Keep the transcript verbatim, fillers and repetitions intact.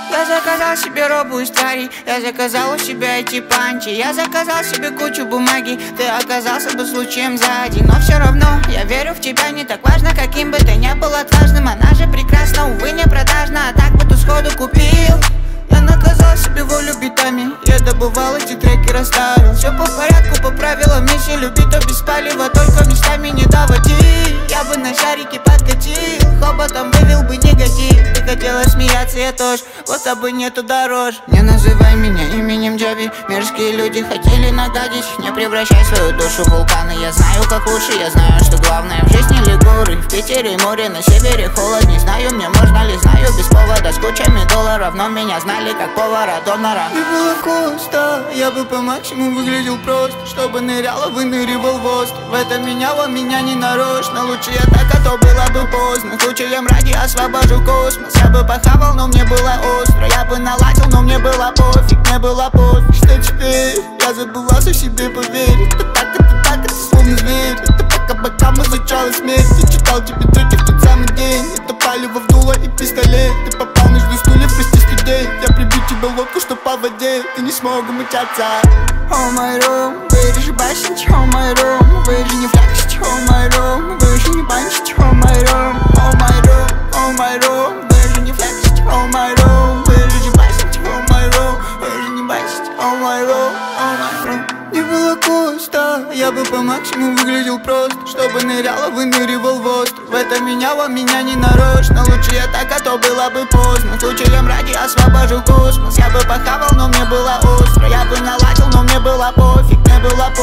Я заказал себе робу из тварей, я заказал у себя эти панчи. Я заказал себе кучу бумаги, ты оказался бы случаем сзади. Но все равно я верю в тебя, не так важно, каким бы ты ни был отважным. Она же прекрасна, увы, не продажна, а так бы ты сходу купил. Я наказал себе волю битами, я добывал эти треки, расставил все по порядку, по правилам, если любить, то без палева, только местами не доводи. Я бы на шарике подкатил, хоботом вывел бы негатив. Ты хотела смеяться, я тоже, вот а бы нету дорож. Не называй меня именем Джаби, мерзкие люди хотели нагадить. Не превращай свою душу в вулканы, я знаю как лучше, я знаю, что главное в жизни лигуры. В Питере море, на севере холод, не знаю, мне можно ли, знаю без повода. С кучами долларов, но меня знали как повара, донора. И было кусто, я бы по максимуму выглядел просто, чтобы ныряла, выныривал в остров. В это меняло меня не нарочно, лучше я так, а то было бы поздно. Случаем ради освобожу космос, я бы похавал, но мне было остро. Я бы наладил, но мне было пофиг, мне было пофиг. Что теперь? Я забывался в себе поверить. Это так, это так, это словно зверь. Это пока бокам изучала смерть. Я читал тебе треки в тот самый день. Это палево в дуло и пистолет. Ты попал между стульев, прости студент. Я прибью тебе лодку, что по воде ты не смог умчаться. Oh my room, вы же басить, oh my room. Вы же не флексить, oh my room. Вы же не банчить, oh my room. Oh my room, oh my room. Вы же не флексить, oh my room. Вы же не басить, oh my room. Вы же не басить, oh my room, oh my room. Не было куста, я бы по максимуму выглядел просто, чтобы ныряла, выныривал в остров. В это меняло меня не нарочно, лучше я так, а то было бы поздно. Случаем ради освобожу космос, я бы похавал, но мне было остро. Я бы наладил, но мне было пофиг, мне было пофиг.